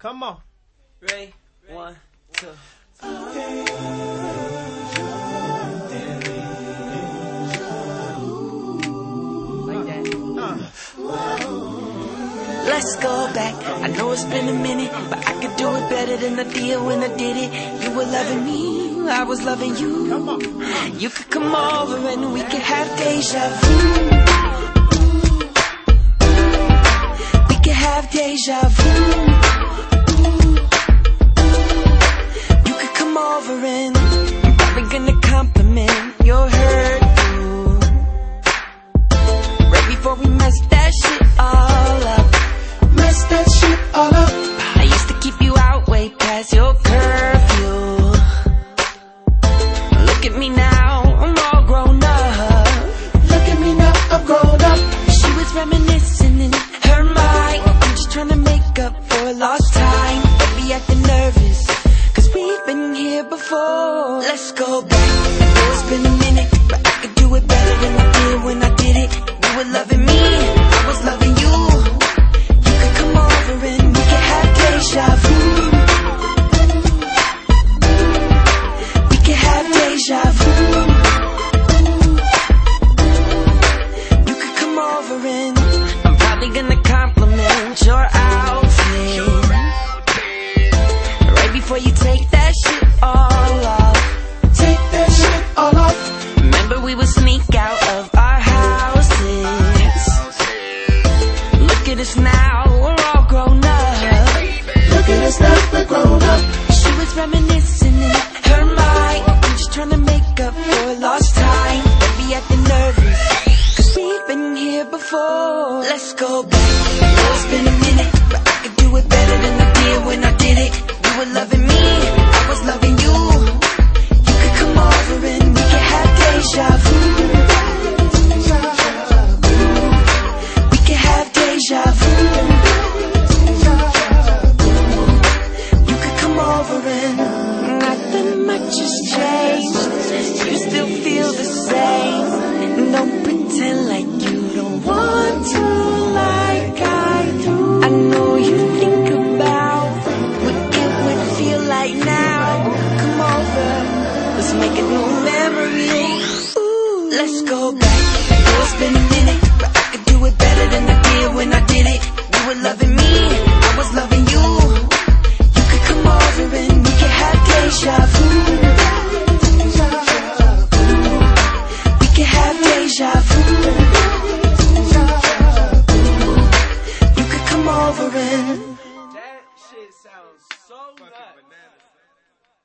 Come on. Ready? 1, 2. Like that. Let's go back. I know it's been a minute, but I could do it better than I did when I did it. You were loving me, I was loving you. You could come over and we could have deja vu. We could have deja vu. You could come over and I'm probably gonna compliment your hairdo. Right before we mess that shit all up. Mess that shit all up. I used to keep you out way past your curfew. Look at me now, I'm all grown up. Look at me now, I'm grown up. She was reminiscing in her mind. I'm just trying to make up for lost time. Don't be acting nervous, cause we've been here before. Let's go back. I know it's been a minute, but I could do it better than I did when I did it. You were loving me, I was loving you. You could come over and we could have deja vu. We could have deja vu. You could come over and I'm probably gonna compliment your outfit. Right before you take that shit all off. Take that shit all off. Remember we would sneak out of our houses. Look at us now, we're all grown up. Look at us now, we're grown up. She was reminiscing in her mind. I'm just trying to make up for lost time. Don't be acting nervous, cause we've been here before. Let's go back. I know it's been a minute, but I could do it better than I did when I did it. You were loving me, I was loving you. You could come over and we could have deja vu. We could have deja vu. You could come over and nothing much has changed. You still feel the same. Don't pretend like you don't want to like I do. I know you think about what it would feel like now. Come over, let's make a new memory. Ooh, let's go back. I know it's been a minute, but I could do it better than I did when I did it. You were loving me, I was loving you. You could come over and we could have deja vu. We could have deja vu. You could come over and That shit sounds so nuts.